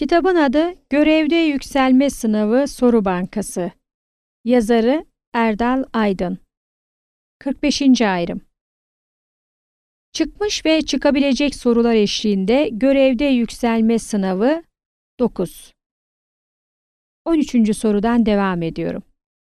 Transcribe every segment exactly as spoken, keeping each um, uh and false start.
Kitabın adı Görevde Yükselme Sınavı Soru Bankası. Yazarı Erdal Aydın. kırk beşinci ayrım. Çıkmış ve çıkabilecek sorular eşliğinde görevde yükselme sınavı dokuz. on üçüncü sorudan devam ediyorum.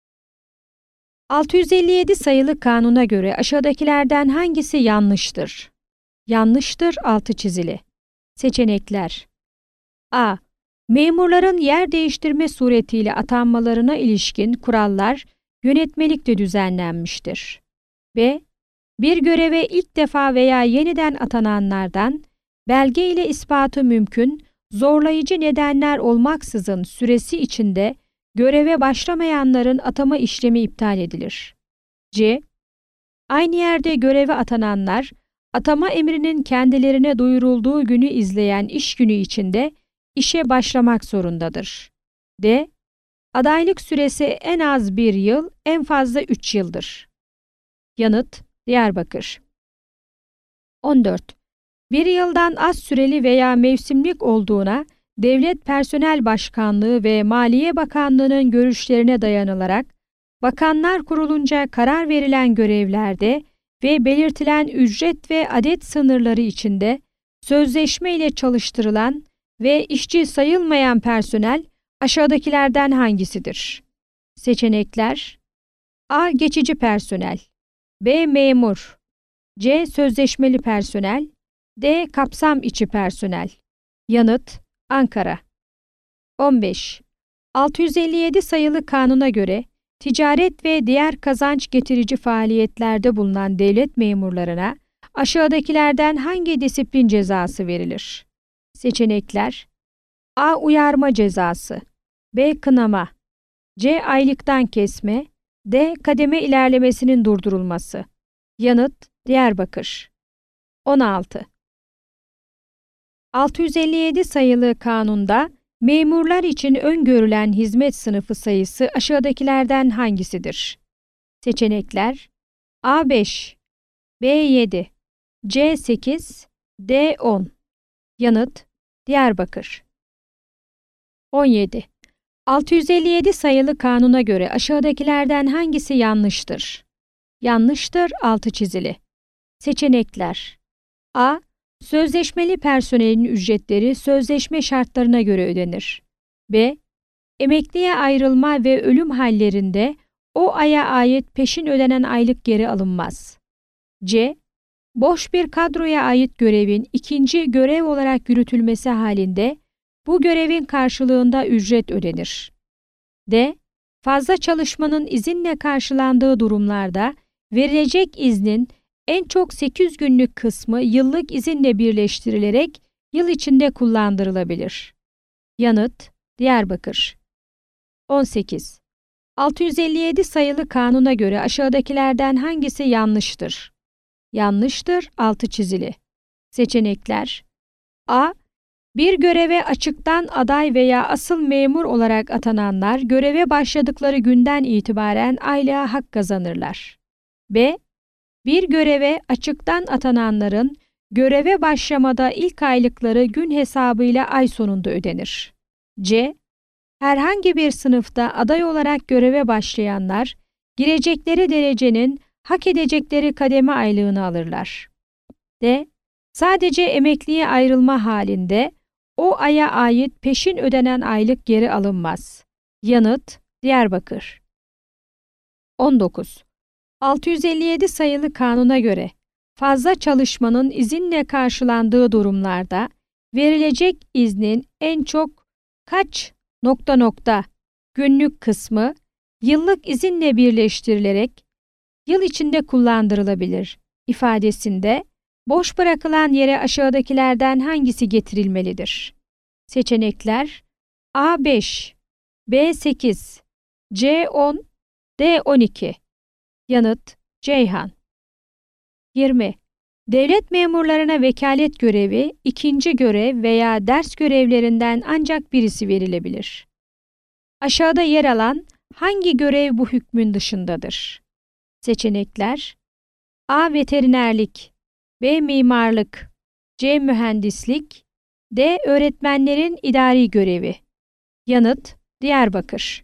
altı yüz elli yedi sayılı kanuna göre aşağıdakilerden hangisi yanlıştır? Yanlıştır altı çizili. Seçenekler: A. Memurların yer değiştirme suretiyle atanmalarına ilişkin kurallar yönetmelikte düzenlenmiştir. B. Bir göreve ilk defa veya yeniden atananlardan belge ile ispatı mümkün, zorlayıcı nedenler olmaksızın süresi içinde göreve başlamayanların atama işlemi iptal edilir. C. Aynı yerde göreve atananlar, atama emrinin kendilerine duyurulduğu günü izleyen iş günü içinde işe başlamak zorundadır. D. Adaylık süresi en az bir yıl, en fazla üç yıldır. Yanıt: Diyarbakır. on dört. Bir yıldan az süreli veya mevsimlik olduğuna Devlet Personel Başkanlığı ve Maliye Bakanlığı'nın görüşlerine dayanılarak Bakanlar Kurulu'nca karar verilen görevlerde ve belirtilen ücret ve adet sınırları içinde sözleşme ile çalıştırılan ve işçi sayılmayan personel aşağıdakilerden hangisidir? Seçenekler: A. Geçici personel, B. Memur, C. Sözleşmeli personel, D. Kapsam içi personel. Yanıt: Ankara. on beş. altı yüz elli yedi sayılı kanuna göre ticaret ve diğer kazanç getirici faaliyetlerde bulunan devlet memurlarına aşağıdakilerden hangi disiplin cezası verilir? Seçenekler: A. Uyarma cezası, B. Kınama, C. Aylıktan kesme, D. Kademe ilerlemesinin durdurulması. Yanıt: Diyarbakır. on altı. altı yüz elli yedi sayılı kanunda memurlar için öngörülen hizmet sınıfı sayısı aşağıdakilerden hangisidir? Seçenekler: A. beş, B. yedi, C. sekiz, D. on. Yanıt: Diyarbakır. on yedi. altı yüz elli yedi sayılı kanuna göre aşağıdakilerden hangisi yanlıştır? Yanlıştır altı çizili. Seçenekler: A. Sözleşmeli personelin ücretleri sözleşme şartlarına göre ödenir. B. Emekliye ayrılma ve ölüm hallerinde o aya ait peşin ödenen aylık geri alınmaz. C. Boş bir kadroya ait görevin ikinci görev olarak yürütülmesi halinde bu görevin karşılığında ücret ödenir. D. Fazla çalışmanın izinle karşılandığı durumlarda verilecek iznin en çok sekiz günlük kısmı yıllık izinle birleştirilerek yıl içinde kullandırılabilir. Yanıt: Diyarbakır. on sekiz. altı yüz elli yedi sayılı kanuna göre aşağıdakilerden hangisi yanlıştır? Yanlıştır altı çizili. Seçenekler: A. Bir göreve açıktan aday veya asıl memur olarak atananlar göreve başladıkları günden itibaren aylığa hak kazanırlar. B. Bir göreve açıktan atananların göreve başlamada ilk aylıkları gün hesabıyla ay sonunda ödenir. C. Herhangi bir sınıfta aday olarak göreve başlayanlar girecekleri derecenin hak edecekleri kademe aylığını alırlar. D. Sadece emekliye ayrılma halinde o aya ait peşin ödenen aylık geri alınmaz. Yanıt: Diyarbakır. on dokuz. altı yüz elli yedi sayılı kanuna göre fazla çalışmanın izinle karşılandığı durumlarda verilecek iznin en çok kaç nokta nokta günlük kısmı yıllık izinle birleştirilerek yıl içinde kullandırılabilir ifadesinde boş bırakılan yere aşağıdakilerden hangisi getirilmelidir? Seçenekler: A. beş, B. sekiz, C. on, D. on iki. Yanıt: Ceyhan. yirmi. Devlet memurlarına vekalet görevi, ikinci görev veya ders görevlerinden ancak birisi verilebilir. Aşağıda yer alan hangi görev bu hükmün dışındadır? Seçenekler: A. Veterinerlik, B. Mimarlık, C. Mühendislik, D. Öğretmenlerin idari görevi. Yanıt: Diyarbakır.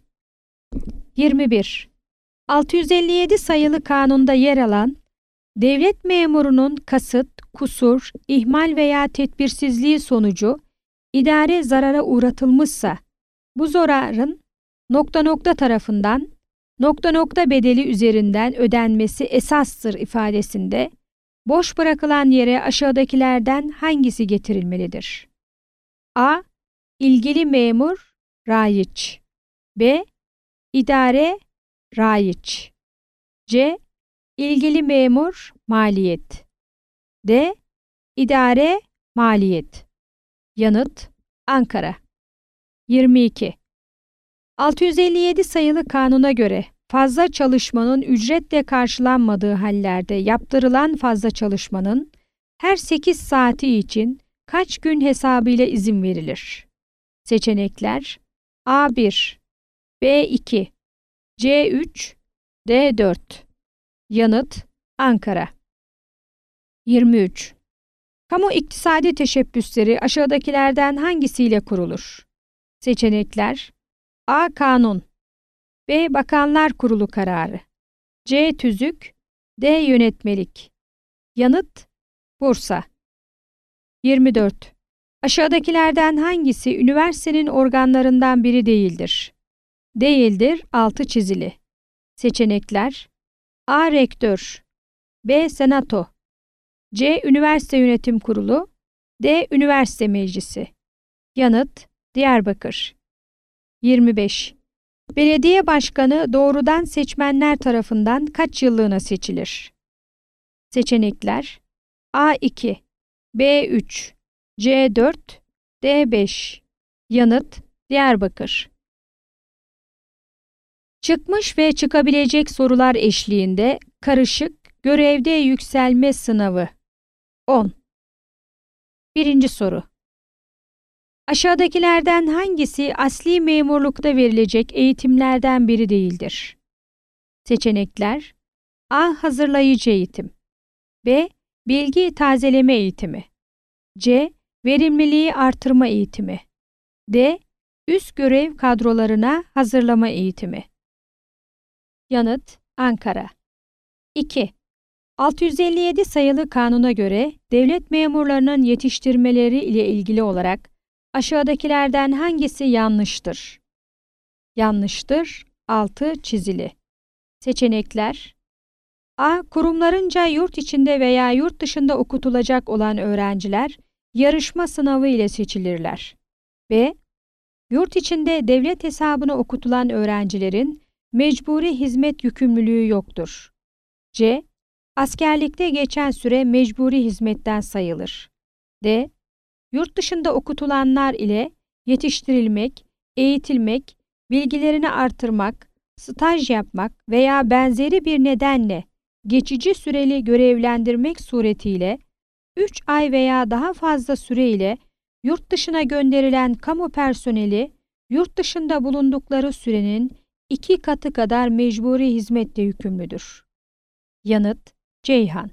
yirmi bir. altı yüz elli yedi sayılı kanunda yer alan, devlet memurunun kasıt, kusur, ihmal veya tedbirsizliği sonucu idare zarara uğratılmışsa, bu zararın nokta nokta tarafından nokta nokta bedeli üzerinden ödenmesi esastır ifadesinde boş bırakılan yere aşağıdakilerden hangisi getirilmelidir? A. İlgili memur, raiç. B. İdare, raiç. C. İlgili memur, maliyet. D. İdare, maliyet. Yanıt: Ankara. yirmi iki. altı yüz elli yedi sayılı kanuna göre fazla çalışmanın ücretle karşılanmadığı hallerde yaptırılan fazla çalışmanın her sekiz saati için kaç gün hesabıyla izin verilir? Seçenekler: A bir, B iki, C üç, D dört. Yanıt: Ankara. yirmi üç. Kamu iktisadi teşebbüsleri aşağıdakilerden hangisiyle kurulur? Seçenekler: A. Kanun, B. Bakanlar Kurulu kararı, C. Tüzük, D. Yönetmelik. Yanıt: Bursa. yirmi dört. Aşağıdakilerden hangisi üniversitenin organlarından biri değildir? Değildir, altı çizili. Seçenekler: A. Rektör, B. Senato, C. Üniversite Yönetim Kurulu, D. Üniversite Meclisi. Yanıt: Diyarbakır. yirmi beş. Belediye başkanı doğrudan seçmenler tarafından kaç yıllığına seçilir? Seçenekler: A iki, B üç, C dört, D beş. Yanıt: Diyarbakır. Çıkmış ve çıkabilecek sorular eşliğinde karışık görevde yükselme sınavı. on. Birinci soru. Aşağıdakilerden hangisi asli memurlukta verilecek eğitimlerden biri değildir? Seçenekler: A. Hazırlayıcı eğitim, B. Bilgi tazeleme eğitimi, C. Verimliliği artırma eğitimi, D. Üst görev kadrolarına hazırlama eğitimi. Yanıt: Ankara. iki. altı yüz elli yedi sayılı kanuna göre devlet memurlarının yetiştirmeleri ile ilgili olarak aşağıdakilerden hangisi yanlıştır? Yanlıştır, altı çizili. Seçenekler: A. Kurumlarınca yurt içinde veya yurt dışında okutulacak olan öğrenciler yarışma sınavı ile seçilirler. B. Yurt içinde devlet hesabına okutulan öğrencilerin mecburi hizmet yükümlülüğü yoktur. C. Askerlikte geçen süre mecburi hizmetten sayılır. D. Yurt dışında okutulanlar ile yetiştirilmek, eğitilmek, bilgilerini artırmak, staj yapmak veya benzeri bir nedenle geçici süreli görevlendirmek suretiyle üç ay veya daha fazla süre ile yurt dışına gönderilen kamu personeli yurt dışında bulundukları sürenin iki katı kadar mecburi hizmetle yükümlüdür. Yanıt: Ceyhan.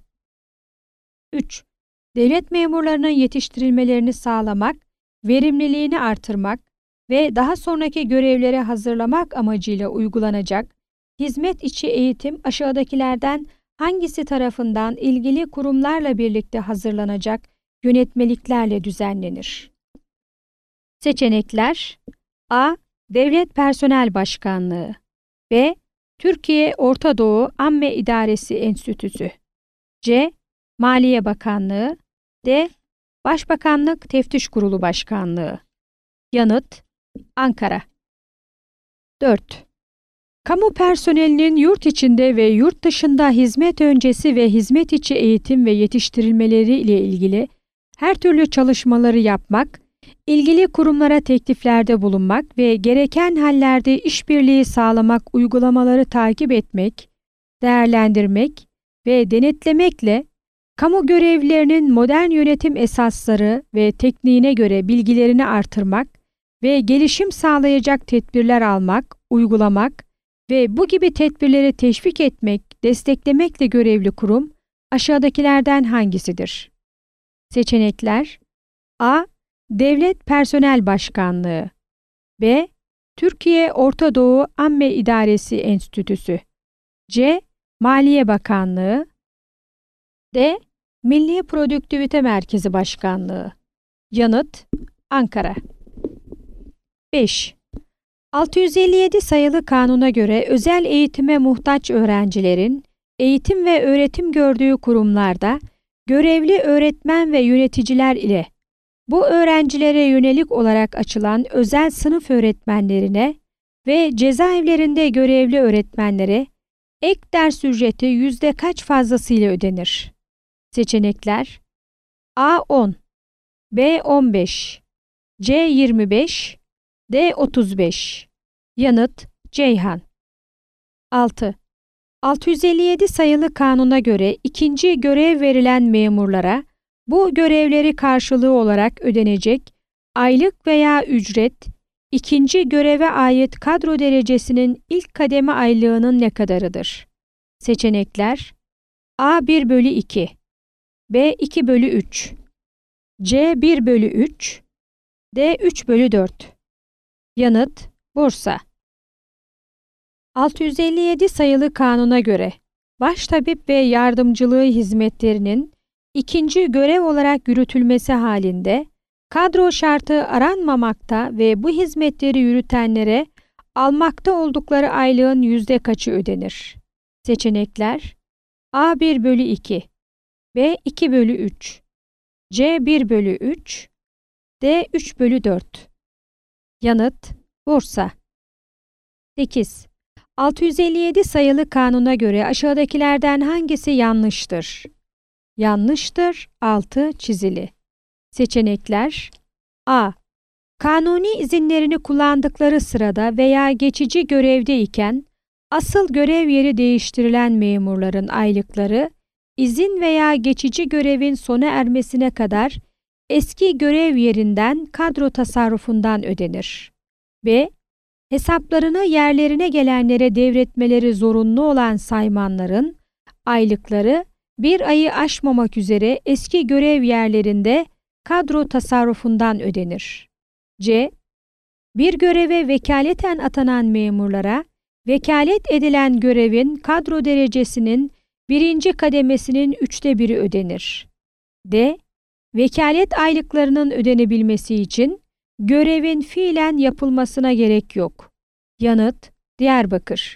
üç. Devlet memurlarının yetiştirilmelerini sağlamak, verimliliğini artırmak ve daha sonraki görevlere hazırlamak amacıyla uygulanacak hizmet içi eğitim aşağıdakilerden hangisi tarafından ilgili kurumlarla birlikte hazırlanacak yönetmeliklerle düzenlenir? Seçenekler: A. Devlet Personel Başkanlığı, B. Türkiye Orta Doğu Amme İdaresi Enstitüsü, C. Maliye Bakanlığı, D. Başbakanlık Teftiş Kurulu Başkanlığı. Yanıt: Ankara. dört. Kamu personelinin yurt içinde ve yurt dışında hizmet öncesi ve hizmet içi eğitim ve yetiştirilmeleri ile ilgili her türlü çalışmaları yapmak, ilgili kurumlara tekliflerde bulunmak ve gereken hallerde işbirliği sağlamak uygulamaları takip etmek, değerlendirmek ve denetlemekle kamu görevlilerinin modern yönetim esasları ve tekniğine göre bilgilerini artırmak ve gelişim sağlayacak tedbirler almak, uygulamak ve bu gibi tedbirleri teşvik etmek, desteklemekle görevli kurum aşağıdakilerden hangisidir? Seçenekler: A. Devlet Personel Başkanlığı. B. Türkiye Orta Doğu Amme İdaresi Enstitüsü. C. Maliye Bakanlığı. D. Milli Produktivite Merkezi Başkanlığı. Yanıt: Ankara. beş. altı yüz elli yedi sayılı kanuna göre özel eğitime muhtaç öğrencilerin eğitim ve öğretim gördüğü kurumlarda görevli öğretmen ve yöneticiler ile bu öğrencilere yönelik olarak açılan özel sınıf öğretmenlerine ve cezaevlerinde görevli öğretmenlere ek ders ücreti yüzde kaç fazlasıyla ödenir? Seçenekler: A on, B on beş, C yirmi beş, D otuz beş. Yanıt: Ceyhan. altı. altı yüz elli yedi sayılı kanuna göre ikinci görev verilen memurlara bu görevleri karşılığı olarak ödenecek aylık veya ücret, ikinci göreve ait kadro derecesinin ilk kademe aylığının ne kadarıdır? Seçenekler: A bir bölü iki, B iki bölü üç, C bir bölü üç, D üç bölü dört. Yanıt: Bursa. altı yüz elli yedi sayılı kanuna göre baştabip ve yardımcılığı hizmetlerinin ikinci görev olarak yürütülmesi halinde kadro şartı aranmamakta ve bu hizmetleri yürütenlere almakta oldukları aylığın yüzde kaçı ödenir? Seçenekler: A bir bölü iki, B iki bölü üç, C bir bölü üç, D üç bölü dört. Yanıt: Bursa. sekiz. altı yüz elli yedi sayılı kanuna göre aşağıdakilerden hangisi yanlıştır? Yanlıştır, altı çizili. Seçenekler: A. Kanuni izinlerini kullandıkları sırada veya geçici görevdeyken asıl görev yeri değiştirilen memurların aylıkları izin veya geçici görevin sona ermesine kadar eski görev yerinden kadro tasarrufundan ödenir. B. Hesaplarını yerlerine gelenlere devretmeleri zorunlu olan saymanların aylıkları bir ayı aşmamak üzere eski görev yerlerinde kadro tasarrufundan ödenir. C. Bir göreve vekaleten atanan memurlara vekalet edilen görevin kadro derecesinin birinci kademesinin üçte biri ödenir. D. Vekalet aylıklarının ödenebilmesi için görevin fiilen yapılmasına gerek yok. Yanıt: Diyarbakır.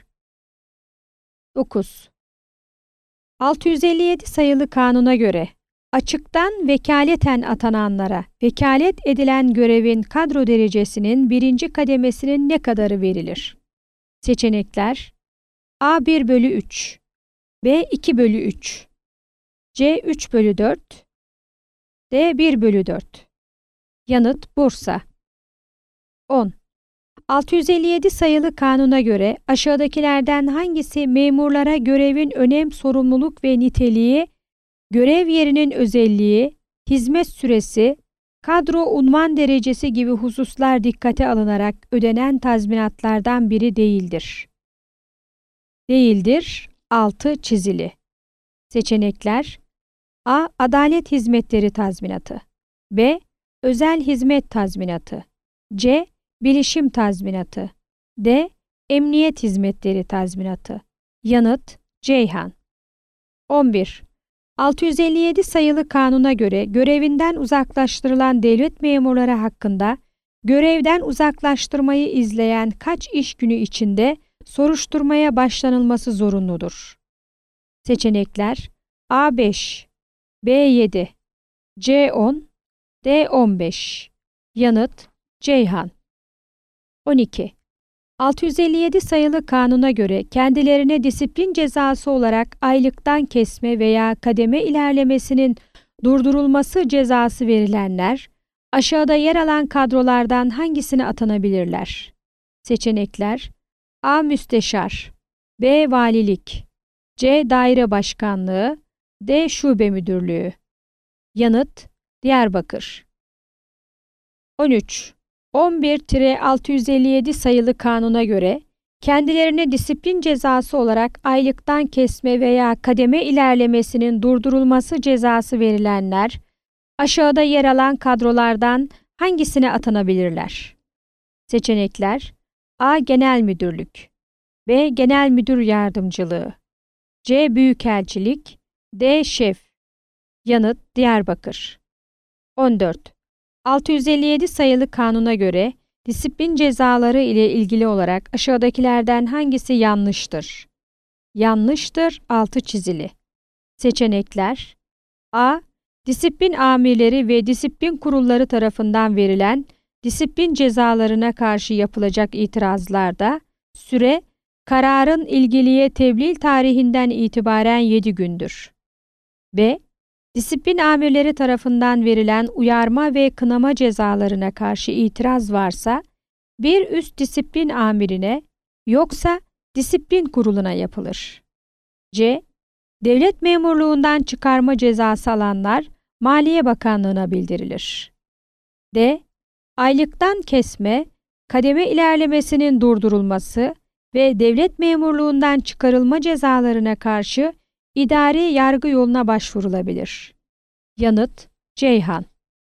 dokuz. altı yüz elli yedi sayılı kanuna göre açıktan vekaleten atananlara vekalet edilen görevin kadro derecesinin birinci kademesinin ne kadarı verilir? Seçenekler: A bir bölü üç, B iki bölü üç, C üç bölü dört, D bir bölü dört. Yanıt: Bursa. on. altı yüz elli yedi sayılı kanuna göre aşağıdakilerden hangisi memurlara görevin önem, sorumluluk ve niteliği, görev yerinin özelliği, hizmet süresi, kadro unvan derecesi gibi hususlar dikkate alınarak ödenen tazminatlardan biri değildir? Değildir, altı çizili. Seçenekler: A. Adalet hizmetleri tazminatı, B. Özel hizmet tazminatı, C. Bilişim tazminatı, D. Emniyet hizmetleri tazminatı. Yanıt: Ceyhan. on bir. altı yüz elli yedi sayılı kanuna göre görevinden uzaklaştırılan devlet memurları hakkında görevden uzaklaştırmayı izleyen kaç iş günü içinde soruşturmaya başlanılması zorunludur? Seçenekler: A beş, B yedi, C on, D on beş. Yanıt: Ceyhan. on iki. altı yüz elli yedi sayılı kanuna göre kendilerine disiplin cezası olarak aylıktan kesme veya kademe ilerlemesinin durdurulması cezası verilenler, aşağıda yer alan kadrolardan hangisine atanabilirler? Seçenekler: A. Müsteşar, B. Valilik, C. Daire Başkanlığı, D. Şube Müdürlüğü. Yanıt: Diyarbakır. on üç. on bir altı yüz elli yedi sayılı kanuna göre kendilerine disiplin cezası olarak aylıktan kesme veya kademe ilerlemesinin durdurulması cezası verilenler, aşağıda yer alan kadrolardan hangisine atanabilirler? Seçenekler: A. Genel Müdürlük, B. Genel Müdür Yardımcılığı, C. Büyükelçilik, D. Şef. Yanıt: Diyarbakır. on dört. altı yüz elli yedi sayılı kanuna göre disiplin cezaları ile ilgili olarak aşağıdakilerden hangisi yanlıştır? Yanlıştır, altı çizili. Seçenekler: A. Disiplin amirleri ve disiplin kurulları tarafından verilen disiplin cezalarına karşı yapılacak itirazlarda süre, kararın ilgiliye tebliğ tarihinden itibaren yedi gündür. B. Disiplin amirleri tarafından verilen uyarma ve kınama cezalarına karşı itiraz varsa, bir üst disiplin amirine yoksa disiplin kuruluna yapılır. C. Devlet memurluğundan çıkarma cezası alanlar Maliye Bakanlığı'na bildirilir. D. Aylıktan kesme, kademe ilerlemesinin durdurulması ve devlet memurluğundan çıkarılma cezalarına karşı idari yargı yoluna başvurulabilir. Yanıt: Ceyhan.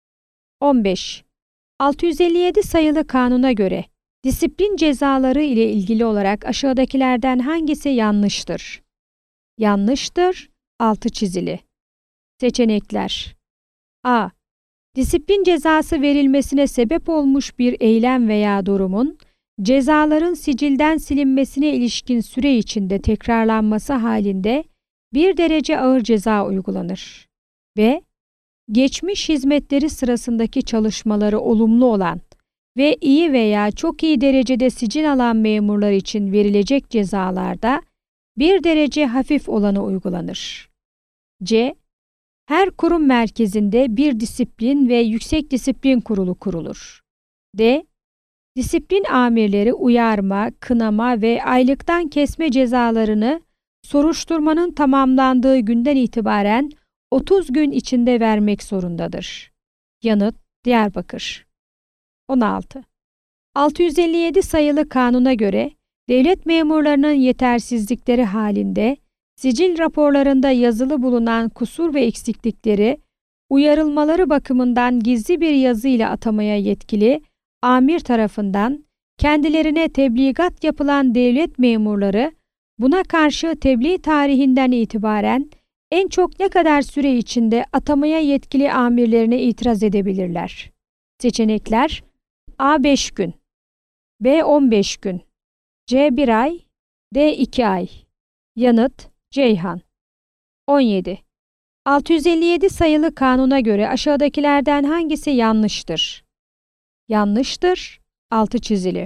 on beş. altı yüz elli yedi sayılı kanuna göre disiplin cezaları ile ilgili olarak aşağıdakilerden hangisi yanlıştır? Yanlıştır, altı çizili. Seçenekler: A. Disiplin cezası verilmesine sebep olmuş bir eylem veya durumun, cezaların sicilden silinmesine ilişkin süre içinde tekrarlanması halinde bir derece ağır ceza uygulanır. B. Geçmiş hizmetleri sırasındaki çalışmaları olumlu olan ve iyi veya çok iyi derecede sicil alan memurlar için verilecek cezalarda bir derece hafif olanı uygulanır. C. Her kurum merkezinde bir disiplin ve yüksek disiplin kurulu kurulur. D. Disiplin amirleri uyarma, kınama ve aylıktan kesme cezalarını soruşturmanın tamamlandığı günden itibaren otuz gün içinde vermek zorundadır. Yanıt: Diyarbakır. on altı. altı yüz elli yedi sayılı kanuna göre devlet memurlarının yetersizlikleri halinde sicil raporlarında yazılı bulunan kusur ve eksiklikleri uyarılmaları bakımından gizli bir yazı ile atamaya yetkili amir tarafından kendilerine tebligat yapılan devlet memurları buna karşı tebliğ tarihinden itibaren en çok ne kadar süre içinde atamaya yetkili amirlerine itiraz edebilirler? Seçenekler: A. beş gün, B. on beş gün, C. bir ay, D. iki ay. Yanıt: Ceyhan. on yedi. altı yüz elli yedi sayılı kanuna göre aşağıdakilerden hangisi yanlıştır? Yanlıştır, altı çizili.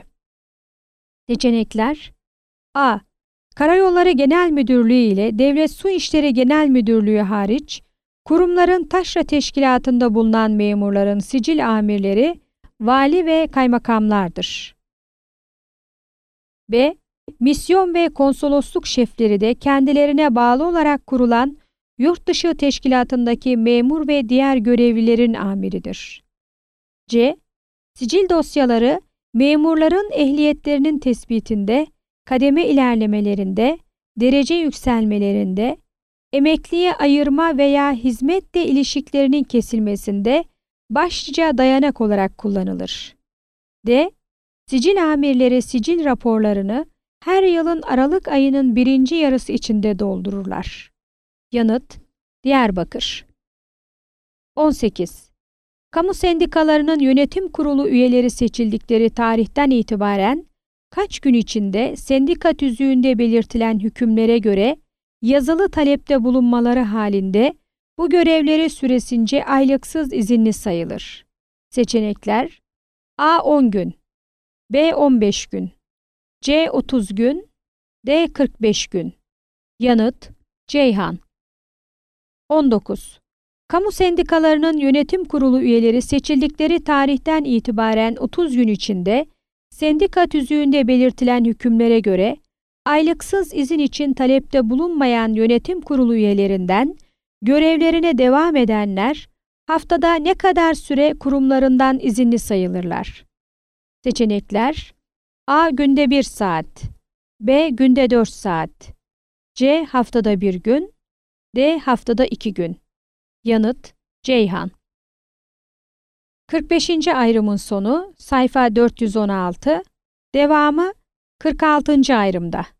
Seçenekler: A. Karayolları Genel Müdürlüğü ile Devlet Su İşleri Genel Müdürlüğü hariç, kurumların taşra teşkilatında bulunan memurların sicil amirleri vali ve kaymakamlardır. B. Misyon ve konsolosluk şefleri de kendilerine bağlı olarak kurulan yurt dışı teşkilatındaki memur ve diğer görevlilerin amiridir. C. Sicil dosyaları memurların ehliyetlerinin tespitinde, kademe ilerlemelerinde, derece yükselmelerinde, emekliye ayırma veya hizmetle ilişkilerinin kesilmesinde başlıca dayanak olarak kullanılır. D. Sicil amirleri sicil raporlarını her yılın Aralık ayının birinci yarısı içinde doldururlar. Yanıt: Diyarbakır. on sekiz. Kamu sendikalarının yönetim kurulu üyeleri seçildikleri tarihten itibaren kaç gün içinde sendika tüzüğünde belirtilen hükümlere göre yazılı talepte bulunmaları halinde bu görevleri süresince aylıksız izinli sayılır? Seçenekler: A. on gün, B. on beş gün, C. otuz gün, D. kırk beş gün. Yanıt: Ceyhan. on dokuz. Kamu sendikalarının yönetim kurulu üyeleri seçildikleri tarihten itibaren otuz gün içinde sendika tüzüğünde belirtilen hükümlere göre aylıksız izin için talepte bulunmayan yönetim kurulu üyelerinden görevlerine devam edenler haftada ne kadar süre kurumlarından izinli sayılırlar? Seçenekler: A. Günde bir saat, B. Günde dört saat, C. Haftada bir gün, D. Haftada iki gün. Yanıt: Ceyhan. kırk beşinci ayrımın sonu sayfa dört yüz on altı, devamı kırk altıncı ayrımda.